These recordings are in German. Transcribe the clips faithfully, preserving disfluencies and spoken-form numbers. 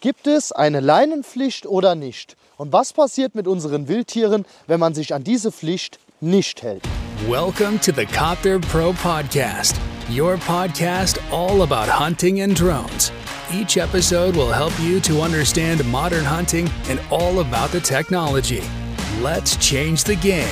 Gibt es eine Leinenpflicht oder nicht? Und was passiert mit unseren Wildtieren, wenn man sich an diese Pflicht nicht hält? Welcome to the Copter Pro Podcast, your podcast all about hunting and drones. Each episode will help you to understand modern hunting and all about the technology. Let's change the game.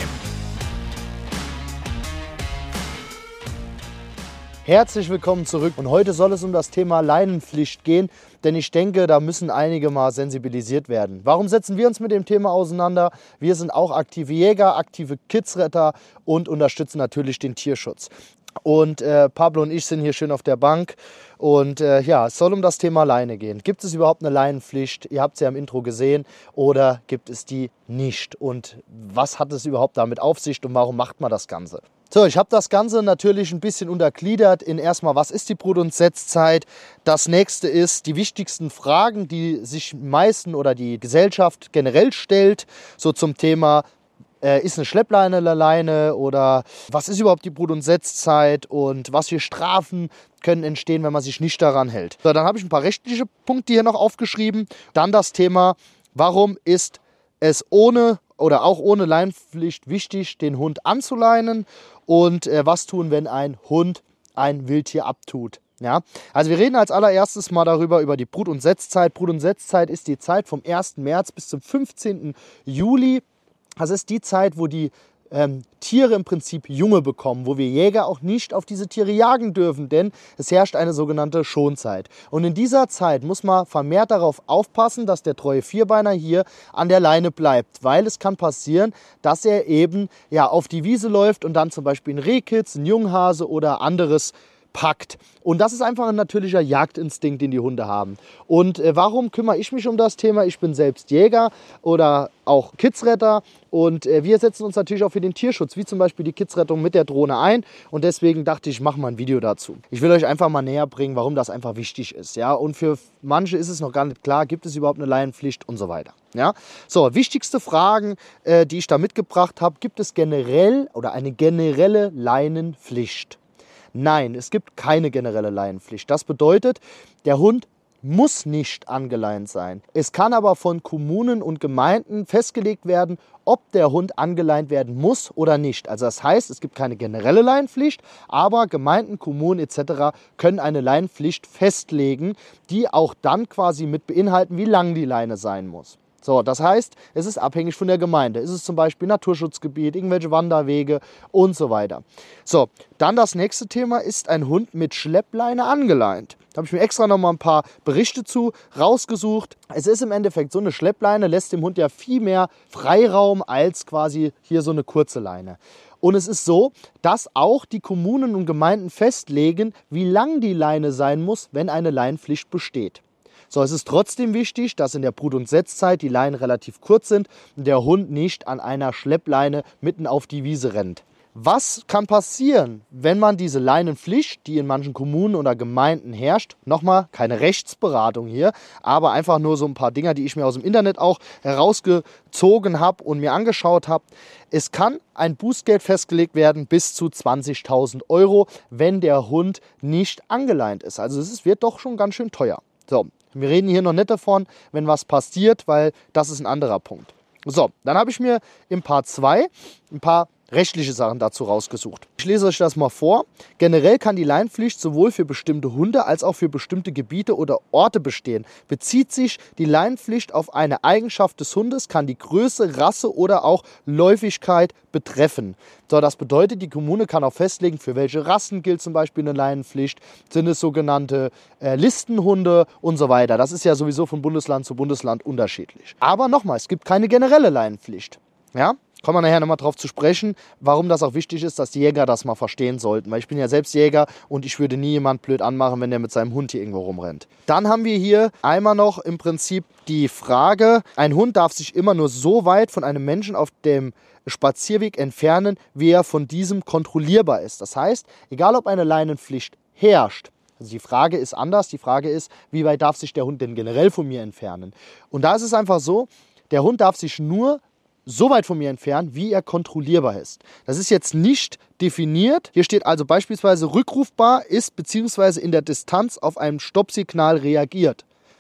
Herzlich willkommen zurück und heute soll es um das Thema Leinenpflicht gehen, denn ich denke, da müssen einige mal sensibilisiert werden. Warum setzen wir uns mit dem Thema auseinander? Wir sind auch aktive Jäger, aktive Kidsretter und unterstützen natürlich den Tierschutz. Und äh, Pablo und ich sind hier schön auf der Bank und äh, ja, es soll um das Thema Leine gehen. Gibt es überhaupt eine Leinenpflicht? Ihr habt es ja im Intro gesehen, oder gibt es die nicht? Und was hat es überhaupt damit auf sich und warum macht man das Ganze? So, ich habe das Ganze natürlich ein bisschen untergliedert in erstmal, was ist die Brut- und Setzzeit? Das nächste ist die wichtigsten Fragen, die sich meisten oder die Gesellschaft generell stellt, so zum Thema, äh, ist eine Schleppleine eine Leine oder was ist überhaupt die Brut- und Setzzeit und was für Strafen können entstehen, wenn man sich nicht daran hält. So, dann habe ich ein paar rechtliche Punkte hier noch aufgeschrieben. Dann das Thema, warum ist es ohne oder auch ohne Leinenpflicht wichtig, den Hund anzuleinen und äh, was tun, wenn ein Hund ein Wildtier abtut. Ja? Also wir reden als allererstes mal darüber, über die Brut- und Setzzeit. Brut- und Setzzeit ist die Zeit vom ersten März bis zum fünfzehnten Juli. Das ist die Zeit, wo die ähm, Tiere im Prinzip Junge bekommen, wo wir Jäger auch nicht auf diese Tiere jagen dürfen, denn es herrscht eine sogenannte Schonzeit. Und in dieser Zeit muss man vermehrt darauf aufpassen, dass der treue Vierbeiner hier an der Leine bleibt, weil es kann passieren, dass er eben ja, auf die Wiese läuft und dann zum Beispiel ein Rehkitz, ein Junghase oder anderes packt. Und das ist einfach ein natürlicher Jagdinstinkt, den die Hunde haben. Und äh, warum kümmere ich mich um das Thema? Ich bin selbst Jäger oder auch Kidsretter und äh, wir setzen uns natürlich auch für den Tierschutz, wie zum Beispiel die Kidsrettung mit der Drohne ein. Und deswegen dachte ich, ich mache mal ein Video dazu. Ich will euch einfach mal näher bringen, warum das einfach wichtig ist. Ja? Und für manche ist es noch gar nicht klar, gibt es überhaupt eine Leinenpflicht und so weiter. Ja? So, wichtigste Fragen, äh, die ich da mitgebracht habe, gibt es generell oder eine generelle Leinenpflicht? Nein, es gibt keine generelle Leinenpflicht. Das bedeutet, der Hund muss nicht angeleint sein. Es kann aber von Kommunen und Gemeinden festgelegt werden, ob der Hund angeleint werden muss oder nicht. Also das heißt, es gibt keine generelle Leinenpflicht, aber Gemeinden, Kommunen et cetera können eine Leinenpflicht festlegen, die auch dann quasi mit beinhalten, wie lang die Leine sein muss. So, das heißt, es ist abhängig von der Gemeinde. Ist es zum Beispiel Naturschutzgebiet, irgendwelche Wanderwege und so weiter. So, dann das nächste Thema, ist ein Hund mit Schleppleine angeleint. Da habe ich mir extra noch mal ein paar Berichte zu rausgesucht. Es ist im Endeffekt so, eine Schleppleine lässt dem Hund ja viel mehr Freiraum als quasi hier so eine kurze Leine. Und es ist so, dass auch die Kommunen und Gemeinden festlegen, wie lang die Leine sein muss, wenn eine Leinenpflicht besteht. So, es ist trotzdem wichtig, dass in der Brut- und Setzzeit die Leinen relativ kurz sind und der Hund nicht an einer Schleppleine mitten auf die Wiese rennt. Was kann passieren, wenn man diese Leinenpflicht, die in manchen Kommunen oder Gemeinden herrscht, nochmal keine Rechtsberatung hier, aber einfach nur so ein paar Dinger, die ich mir aus dem Internet auch herausgezogen habe und mir angeschaut habe. Es kann ein Bußgeld festgelegt werden bis zu zwanzigtausend Euro, wenn der Hund nicht angeleint ist. Also es wird doch schon ganz schön teuer. So, wir reden hier noch nicht davon, wenn was passiert, weil das ist ein anderer Punkt. So, dann habe ich mir im Part zwei ein paar rechtliche Sachen dazu rausgesucht. Ich lese euch das mal vor. Generell kann die Leinenpflicht sowohl für bestimmte Hunde als auch für bestimmte Gebiete oder Orte bestehen. Bezieht sich die Leinenpflicht auf eine Eigenschaft des Hundes, kann die Größe, Rasse oder auch Läufigkeit betreffen. So, das bedeutet, die Kommune kann auch festlegen, für welche Rassen gilt zum Beispiel eine Leinenpflicht. Sind es sogenannte äh, Listenhunde und so weiter. Das ist ja sowieso von Bundesland zu Bundesland unterschiedlich. Aber nochmal, es gibt keine generelle Leinenpflicht. Ja? Kommen wir nachher nochmal drauf zu sprechen, warum das auch wichtig ist, dass die Jäger das mal verstehen sollten. Weil ich bin ja selbst Jäger und ich würde nie jemand blöd anmachen, wenn der mit seinem Hund hier irgendwo rumrennt. Dann haben wir hier einmal noch im Prinzip die Frage, ein Hund darf sich immer nur so weit von einem Menschen auf dem Spazierweg entfernen, wie er von diesem kontrollierbar ist. Das heißt, egal ob eine Leinenpflicht herrscht, also die Frage ist anders, die Frage ist, wie weit darf sich der Hund denn generell von mir entfernen? Und da ist es einfach so, der Hund darf sich nur so weit von mir entfernt, wie er kontrollierbar ist. Das ist jetzt nicht definiert. Hier steht also beispielsweise rückrufbar ist bzw. in der Distanz auf ein Stoppsignal reagiert.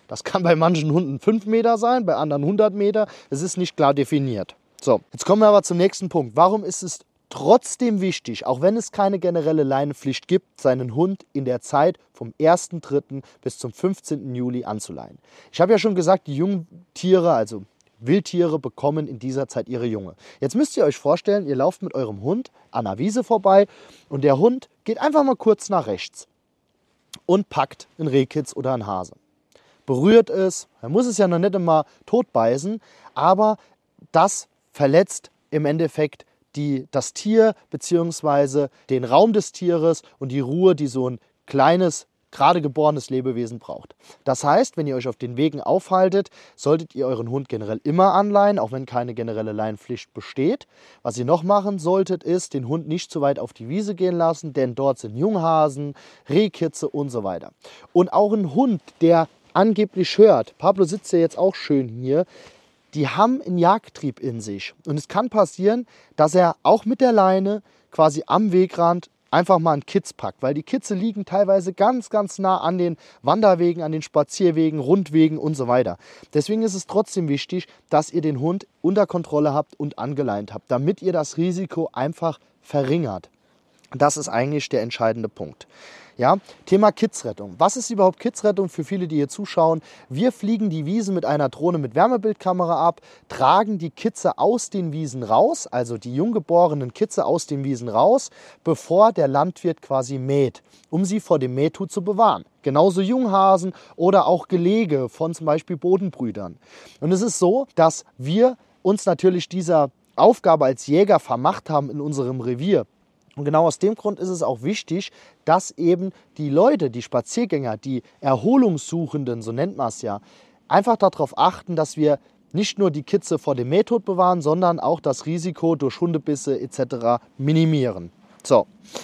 Das kann bei manchen Hunden fünf Meter sein, bei anderen hundert Meter. Es ist nicht klar definiert. So, jetzt kommen wir aber zum nächsten Punkt. Warum ist es trotzdem wichtig, auch wenn es keine generelle Leinenpflicht gibt, seinen Hund in der Zeit vom ersten dritten bis zum fünfzehnten Juli anzuleihen? Ich habe ja schon gesagt, die Jungtiere, also Wildtiere, bekommen in dieser Zeit ihre Junge. Jetzt müsst ihr euch vorstellen, ihr lauft mit eurem Hund an einer Wiese vorbei und der Hund geht einfach mal kurz nach rechts und packt einen Rehkitz oder einen Hase. Berührt es, er muss es ja noch nicht immer totbeißen, aber das verletzt im Endeffekt die, das Tier bzw. den Raum des Tieres und die Ruhe, die so ein kleines, gerade geborenes Lebewesen braucht. Das heißt, wenn ihr euch auf den Wegen aufhaltet, solltet ihr euren Hund generell immer anleihen, auch wenn keine generelle Leinenpflicht besteht. Was ihr noch machen solltet, ist, den Hund nicht zu weit auf die Wiese gehen lassen, denn dort sind Junghasen, Rehkitze und so weiter. Und auch ein Hund, der angeblich hört, Pablo sitzt ja jetzt auch schön hier, die haben einen Jagdtrieb in sich. Und es kann passieren, dass er auch mit der Leine quasi am Wegrand einfach mal einen Kitz packt, weil die Kitze liegen teilweise ganz, ganz nah an den Wanderwegen, an den Spazierwegen, Rundwegen und so weiter. Deswegen ist es trotzdem wichtig, dass ihr den Hund unter Kontrolle habt und angeleint habt, damit ihr das Risiko einfach verringert. Das ist eigentlich der entscheidende Punkt. Ja, Thema Kitzrettung. Was ist überhaupt Kitzrettung für viele, die hier zuschauen? Wir fliegen die Wiesen mit einer Drohne mit Wärmebildkamera ab, tragen die Kitze aus den Wiesen raus, also die junggeborenen Kitze aus den Wiesen raus, bevor der Landwirt quasi mäht, um sie vor dem Mähtut zu bewahren. Genauso Junghasen oder auch Gelege von zum Beispiel Bodenbrüdern. Und es ist so, dass wir uns natürlich dieser Aufgabe als Jäger vermacht haben in unserem Revier. Und genau aus dem Grund ist es auch wichtig, dass eben die Leute, die Spaziergänger, die Erholungssuchenden, so nennt man es ja, einfach darauf achten, dass wir nicht nur die Kitze vor dem Mähtod bewahren, sondern auch das Risiko durch Hundebisse et cetera minimieren. So.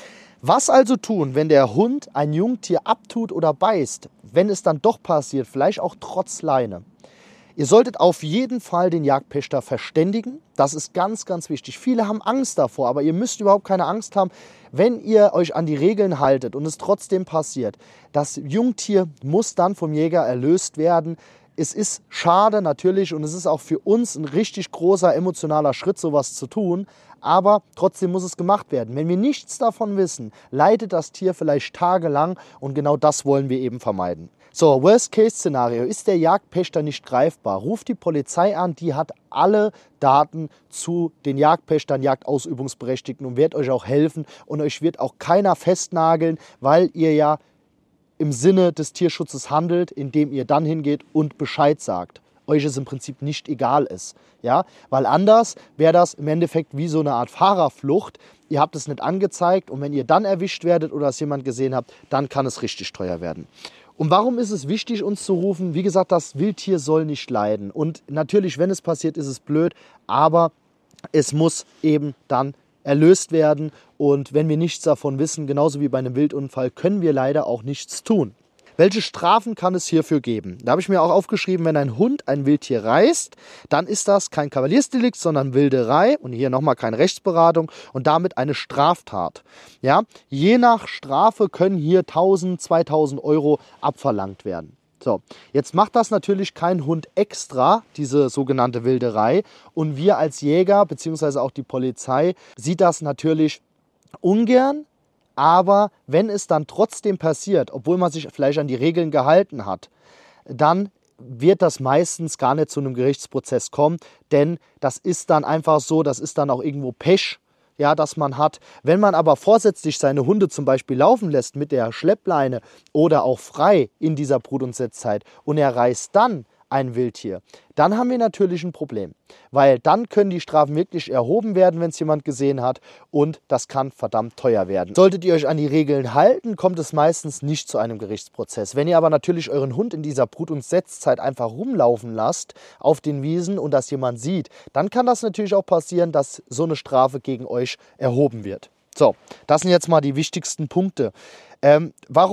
Was also tun, wenn der Hund ein Jungtier abtut oder beißt, wenn es dann doch passiert, vielleicht auch trotz Leine? Ihr solltet auf jeden Fall den Jagdpächter verständigen. Das ist ganz, ganz wichtig. Viele haben Angst davor, aber ihr müsst überhaupt keine Angst haben, wenn ihr euch an die Regeln haltet und es trotzdem passiert. Das Jungtier muss dann vom Jäger erlöst werden. Es ist schade natürlich und es ist auch für uns ein richtig großer emotionaler Schritt, sowas zu tun. Aber trotzdem muss es gemacht werden. Wenn wir nichts davon wissen, leidet das Tier vielleicht tagelang und genau das wollen wir eben vermeiden. So, Worst-Case-Szenario, ist der Jagdpächter nicht greifbar? Ruft die Polizei an, die hat alle Daten zu den Jagdpächtern, Jagdausübungsberechtigten und wird euch auch helfen und euch wird auch keiner festnageln, weil ihr ja im Sinne des Tierschutzes handelt, indem ihr dann hingeht und Bescheid sagt. Euch es im Prinzip nicht egal ist. Ja? Weil anders wäre das im Endeffekt wie so eine Art Fahrerflucht. Ihr habt es nicht angezeigt und wenn ihr dann erwischt werdet oder es jemand gesehen habt, dann kann es richtig teuer werden. Und warum ist es wichtig, uns zu rufen? Wie gesagt, das Wildtier soll nicht leiden. Und natürlich, wenn es passiert, ist es blöd, aber es muss eben dann erlöst werden. Und wenn wir nichts davon wissen, genauso wie bei einem Wildunfall, können wir leider auch nichts tun. Welche Strafen kann es hierfür geben? Da habe ich mir auch aufgeschrieben, wenn ein Hund ein Wildtier reißt, dann ist das kein Kavaliersdelikt, sondern Wilderei und hier nochmal keine Rechtsberatung und damit eine Straftat. Ja? Je nach Strafe können hier tausend, zweitausend Euro abverlangt werden. So, jetzt macht das natürlich kein Hund extra, diese sogenannte Wilderei. Und wir als Jäger bzw. auch die Polizei sieht das natürlich ungern. Aber wenn es dann trotzdem passiert, obwohl man sich vielleicht an die Regeln gehalten hat, dann wird das meistens gar nicht zu einem Gerichtsprozess kommen. Denn das ist dann einfach so, das ist dann auch irgendwo Pech, ja, das man hat. Wenn man aber vorsätzlich seine Hunde zum Beispiel laufen lässt mit der Schleppleine oder auch frei in dieser Brut- und Setzzeit und er reißt dann ein Wildtier, dann haben wir natürlich ein Problem. Weil dann können die Strafen wirklich erhoben werden, wenn es jemand gesehen hat und das kann verdammt teuer werden. Solltet ihr euch an die Regeln halten, kommt es meistens nicht zu einem Gerichtsprozess. Wenn ihr aber natürlich euren Hund in dieser Brut- und Setzzeit einfach rumlaufen lasst auf den Wiesen und das jemand sieht, dann kann das natürlich auch passieren, dass so eine Strafe gegen euch erhoben wird. So, das sind jetzt mal die wichtigsten Punkte. Ähm, warum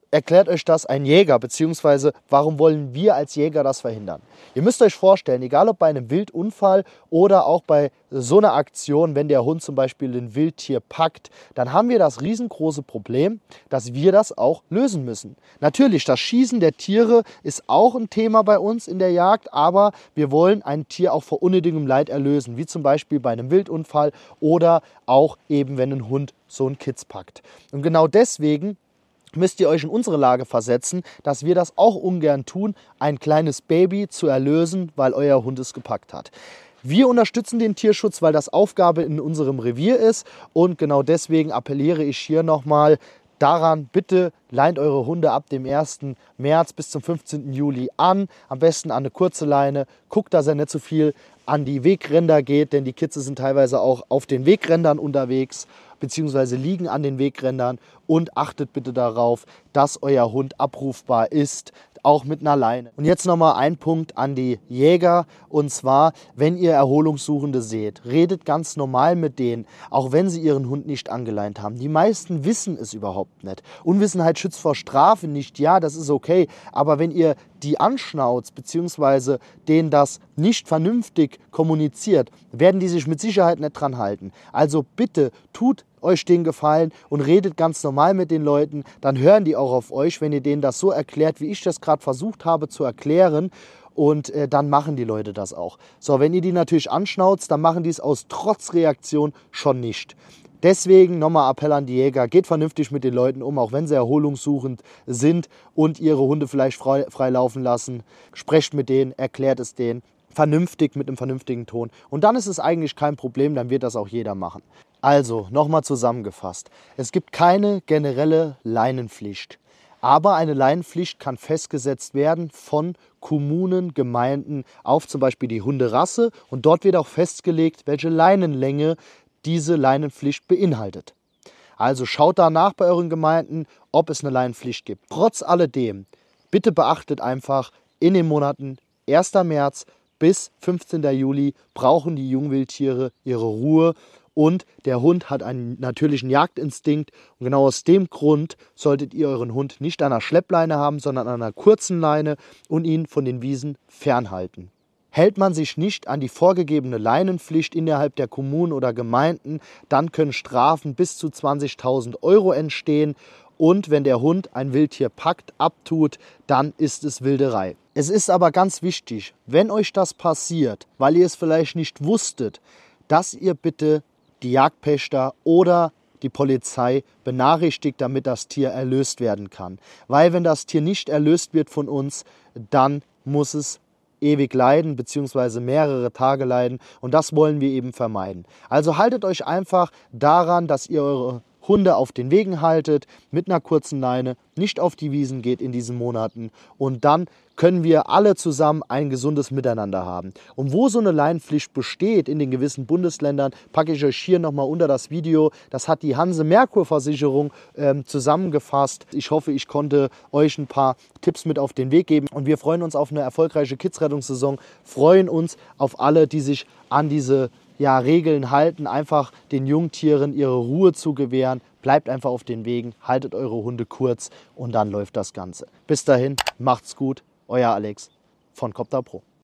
erklärt euch das ein Jäger, beziehungsweise warum wollen wir als Jäger das verhindern? Ihr müsst euch vorstellen, egal ob bei einem Wildunfall oder auch bei so einer Aktion, wenn der Hund zum Beispiel ein Wildtier packt, dann haben wir das riesengroße Problem, dass wir das auch lösen müssen. Natürlich, das Schießen der Tiere ist auch ein Thema bei uns in der Jagd, aber wir wollen ein Tier auch vor unnötigem Leid erlösen, wie zum Beispiel bei einem Wildunfall oder auch eben, wenn ein Hund so einen Kitz packt. Und genau deswegen müsst ihr euch in unsere Lage versetzen, dass wir das auch ungern tun, ein kleines Baby zu erlösen, weil euer Hund es gepackt hat. Wir unterstützen den Tierschutz, weil das Aufgabe in unserem Revier ist und genau deswegen appelliere ich hier nochmal daran, bitte leint eure Hunde ab dem ersten März bis zum fünfzehnten Juli an, am besten an eine kurze Leine, guckt, dass er nicht so viel an die Wegränder geht, denn die Kitze sind teilweise auch auf den Wegrändern unterwegs, beziehungsweise liegen an den Wegrändern und achtet bitte darauf, dass euer Hund abrufbar ist, auch mit einer Leine. Und jetzt nochmal ein Punkt an die Jäger und zwar, wenn ihr Erholungssuchende seht, redet ganz normal mit denen, auch wenn sie ihren Hund nicht angeleint haben. Die meisten wissen es überhaupt nicht. Unwissenheit schützt vor Strafe nicht, ja, das ist okay, aber wenn ihr die anschnauzt, beziehungsweise denen das nicht vernünftig kommuniziert, werden die sich mit Sicherheit nicht dran halten. Also bitte tut euch den Gefallen und redet ganz normal mit den Leuten, dann hören die auch auf euch, wenn ihr denen das so erklärt, wie ich das gerade versucht habe zu erklären. Und äh, dann machen die Leute das auch. So, wenn ihr die natürlich anschnauzt, dann machen die es aus Trotzreaktion schon nicht. Deswegen nochmal Appell an die Jäger, geht vernünftig mit den Leuten um, auch wenn sie erholungssuchend sind und ihre Hunde vielleicht frei, frei laufen lassen. Sprecht mit denen, erklärt es denen, vernünftig mit einem vernünftigen Ton. Und dann ist es eigentlich kein Problem, dann wird das auch jeder machen. Also, nochmal zusammengefasst, es gibt keine generelle Leinenpflicht. Aber eine Leinenpflicht kann festgesetzt werden von Kommunen, Gemeinden auf zum Beispiel die Hunderasse. Und dort wird auch festgelegt, welche Leinenlänge diese Leinenpflicht beinhaltet. Also schaut danach bei euren Gemeinden, ob es eine Leinenpflicht gibt. Trotz alledem, bitte beachtet einfach, in den Monaten ersten März bis fünfzehnten Juli brauchen die Jungwildtiere ihre Ruhe. Und der Hund hat einen natürlichen Jagdinstinkt. Und genau aus dem Grund solltet ihr euren Hund nicht an einer Schleppleine haben, sondern an einer kurzen Leine und ihn von den Wiesen fernhalten. Hält man sich nicht an die vorgegebene Leinenpflicht innerhalb der Kommunen oder Gemeinden, dann können Strafen bis zu zwanzigtausend Euro entstehen. Und wenn der Hund ein Wildtier packt, abtut, dann ist es Wilderei. Es ist aber ganz wichtig, wenn euch das passiert, weil ihr es vielleicht nicht wusstet, dass ihr bitte die Jagdpächter oder die Polizei benachrichtigt, damit das Tier erlöst werden kann. Weil wenn das Tier nicht erlöst wird von uns, dann muss es ewig leiden, beziehungsweise mehrere Tage leiden. Und das wollen wir eben vermeiden. Also haltet euch einfach daran, dass ihr eure Hunde auf den Wegen haltet, mit einer kurzen Leine, nicht auf die Wiesen geht in diesen Monaten. Und dann können wir alle zusammen ein gesundes Miteinander haben. Und wo so eine Leinenpflicht besteht in den gewissen Bundesländern, packe ich euch hier nochmal unter das Video. Das hat die Hanse-Merkur-Versicherung ähm, zusammengefasst. Ich hoffe, ich konnte euch ein paar Tipps mit auf den Weg geben. Und wir freuen uns auf eine erfolgreiche Kidsrettungssaison, freuen uns auf alle, die sich an diese ja, Regeln halten, einfach den Jungtieren ihre Ruhe zu gewähren. Bleibt einfach auf den Wegen, haltet eure Hunde kurz und dann läuft das Ganze. Bis dahin, macht's gut, euer Alex von Copter Pro.